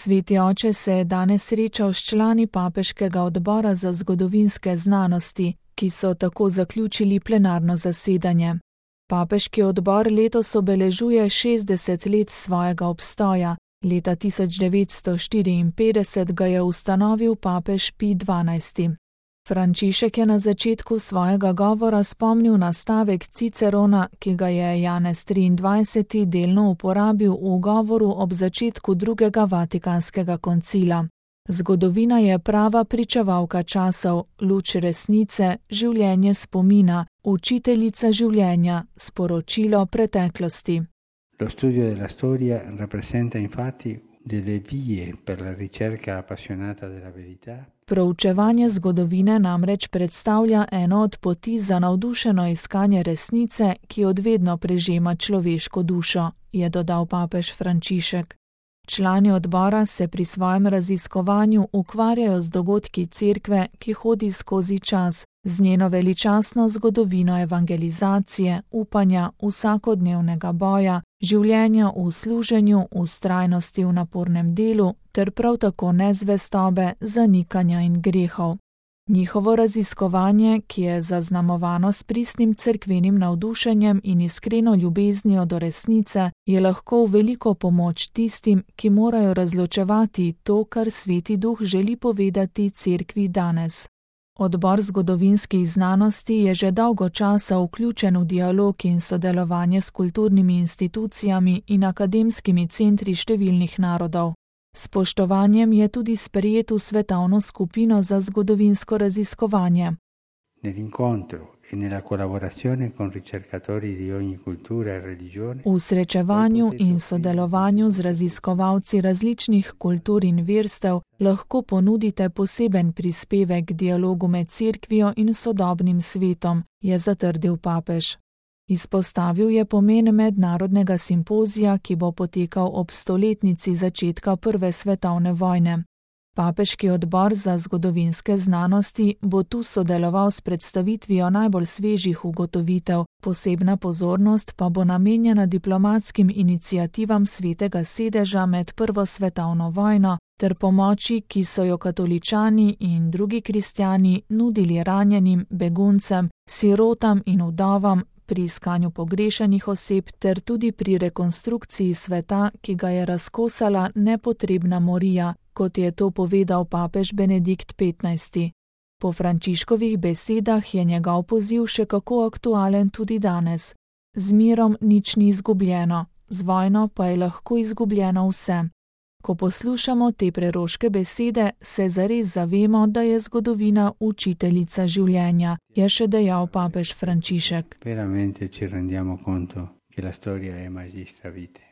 Sveti oče se je danes srečal s člani papeškega odbora za zgodovinske znanosti, ki so tako zaključili plenarno zasedanje. Papeški odbor letos obeležuje 60 let svojega obstoja. Leta 1954 ga je ustanovil papež Pij XII. Frančišek je na začetku svojega govora spomnil na stavek Cicerona, ki ga je Janez XXIII. Delno uporabil v govoru ob začetku drugega vatikanskega koncila. Zgodovina je prava pričevalka časov, luč resnice, življenje spomina, učiteljica življenja, sporočilo preteklosti. Lo studio della storia rappresenta infatti delle vie per la ricerca appassionata della verità. Proučevanje zgodovine namreč predstavlja eno od poti za navdušeno iskanje resnice, ki odvedno prežema človeško dušo, je dodal papež Frančišek. Člani odbora se pri svojem raziskovanju ukvarjajo z dogodki cerkve, ki hodi skozi čas, z njeno veličastno zgodovino evangelizacije, upanja, vsakodnevnega boja, življenja v služenju, vztrajnosti v napornem delu ter prav tako nezvestobe, zanikanja in grehov. Njihovo raziskovanje, ki je zaznamovano s pristnim cerkvenim navdušenjem in iskreno ljubeznijo do resnice, je lahko v veliko pomoč tistim, ki morajo razločevati to, kar Sveti Duh želi povedati cerkvi danes. Odbor zgodovinskih znanosti je že dolgo časa vključen v dialog in sodelovanje s kulturnimi institucijami in akademskimi centri številnih narodov. Spoštovanjem je tudi sprejet v svetovno skupino za zgodovinsko raziskovanje. V srečevanju in sodelovanju z raziskovalci različnih kultur in verstev lahko ponudite poseben prispevek k dialogu med cerkvijo in sodobnim svetom, je zatrdil papež. Izpostavil je pomen mednarodnega simpozija, ki bo potekal ob 100-letnici začetka Prve svetovne vojne. Papeški odbor za zgodovinske znanosti bo tu sodeloval s predstavitvijo najbolj svežih ugotovitev, posebna pozornost pa bo namenjena diplomatskim iniciativam Svetega sedeža med Prvo svetovno vojno ter pomoči, ki so jo katoličani in drugi kristjani nudili ranjenim, beguncem, sirotam in vdovam, pri iskanju pogrešanih oseb ter tudi pri rekonstrukciji sveta, ki ga je razkosala nepotrebna morija, kot je to povedal papež Benedikt XV. Po Frančiškovih besedah je njegov poziv še kako aktualen tudi danes. Z mirom nič ni izgubljeno, z vojno pa je lahko izgubljeno vse. Ko poslušamo te preroške besede, se zares zavemo, da je zgodovina učiteljica življenja, je še dejal papež Frančišek. Veramente ci rendiamo conto che la storia è magistra vitae.